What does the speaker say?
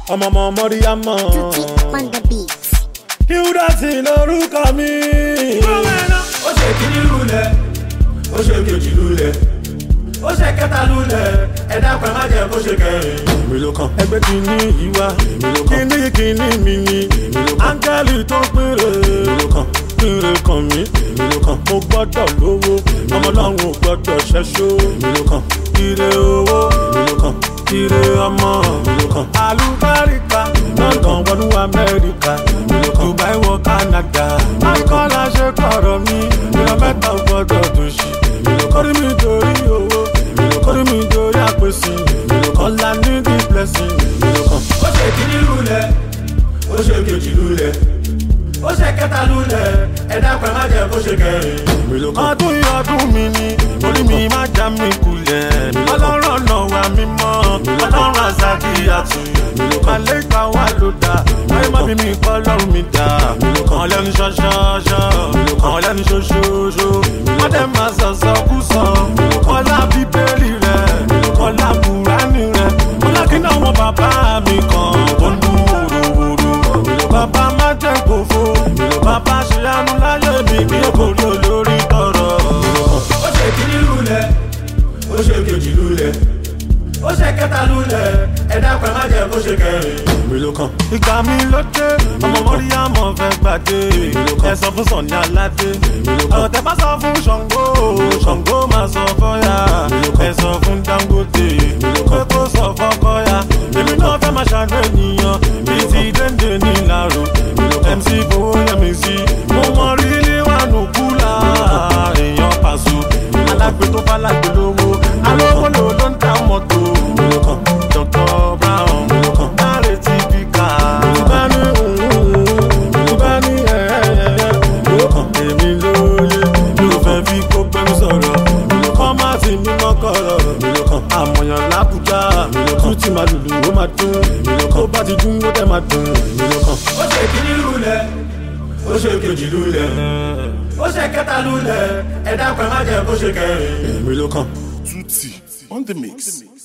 ọmọ Mọ́ríyámọ̀. Tutti on the beat. Qdotty lórúkọ mi. Ó ṣe kíní lulẹ̀, ó ṣe kejì lulẹ̀, ó ṣe kẹta lulẹ̀, ẹ dákun ẹ má jẹ́ kó ṣe kẹrin. Èmi ló kàn. Ẹgbẹ́ kìíní yìí wá. Èmi ló kàn. Kìíní mi ni. Èmi ló kàn. Áńgẹ́lì tó péré. Èmi ló kàn. Péré kan mi. Èmi ló kàn. Mo gbọ́dọ̀ lówó. Ọmọ Ọlọ́run ò gbọ́dọ̀ ṣẹ́ṣó. Èmi ló kàn. Ire owó. Èmi ló kàn. Ire ọmọ. Èmi ló kàn. Àlùbáríkà. London wọnú Amẹ́ríkà. Èmi ló kàn. Dubai wọ Canada. Akọ́lá ṣe kọ̀rọ̀ mi. Ìran mẹ́ta ò gbọ́dọ̀ tó ṣì. Èmi ló kàn. Kórìí mi dorí owó. Èmi ló kàn. Kórìí mi dorí àpèsè. Èmi ló kàn. All I need is blessing. Èmi ló kàn. Ó ṣe kíní lulẹ̀, ó ṣe kejì lulẹ̀, ó ṣe kẹta lulẹ̀, ẹ dákun ẹ má jẹ́ kó ṣe kẹrin. Èmi ló kàn. Ọdún yìí ọdún mi ni, orí mi má já mi kulẹ̀. Ọlọ́run ọ̀nà wa mímọ́, ọlọ́run àzàkì àtù. Àlẹ́ ìgbà wa ló dá, ayé má bí mi kọ́ lọ́rùn mi dá. Àwọn lẹ́nu ṣọ́ṣọ́ṣọ́, àwọn lẹ́nu ṣoṣooṣo. Wọ́n dẹ̀ máa sọ̀sọ̀ kú sọ. Ọlá bíbélì rẹ̀, ọlá Kùránì rẹ̀. Ọlá kí náà wọn bàbá mi kan tó ń dún wòròwòrò. Bàbá má jẹ́ kófó, bàbá ṣe àánú láyé mi kí ó borí olórí tọrọ. Ó ṣe kíní lulẹ̀, ó ṣe kejì lulẹ̀, ó ṣe kẹta lulẹ̀, ẹ dákun ẹ má jẹ́ kó ṣe kẹrin. Èmi ló kàn. Ìgbà mi ló dé, ọmọ Mọ́ríyámọ̀ fẹ́ gbàdé. Ẹ sọ fún Sọ̀ní Aládé. Ọ̀rọ̀ tẹ bá sọ fún Ṣàngó, Ṣàngó máa sọ fọ́yà. Ẹ sọ fún Dangote, pé kó sọ fọ́kọ́yà. Èmi náà fẹ́ máa ṣàánú ènìyàn, bíi ti Déndé ní Ìlàró. MC Fowóyẹmísí, mo mọ rílí wánu kúlà. Èèyàn Pàṣọ, alágbe tó bá lágbe lówó. Alówó ló ń ta mọ́tò. Dr. Brown, Dáre Típíkà. Ìbáni èmi lóye. Ló fẹ́ fi kó gbẹ́nu sọ̀rọ̀. Kọ́má ti mímọ́ kọ̀rọ̀. Àmọ̀yàn l'Ábùjá. Tutti máa lùlù ó máa dún. Tó bá ti dún ó dẹ̀ máa dùn. Ó ṣe kíní lulẹ̀, ó ṣe kejì lulẹ̀, ó ṣe kẹta lulẹ̀, ẹ dákun ẹ má jẹ́ kó ṣe kẹrin. Èmi ló kàn. Tutti on the mix.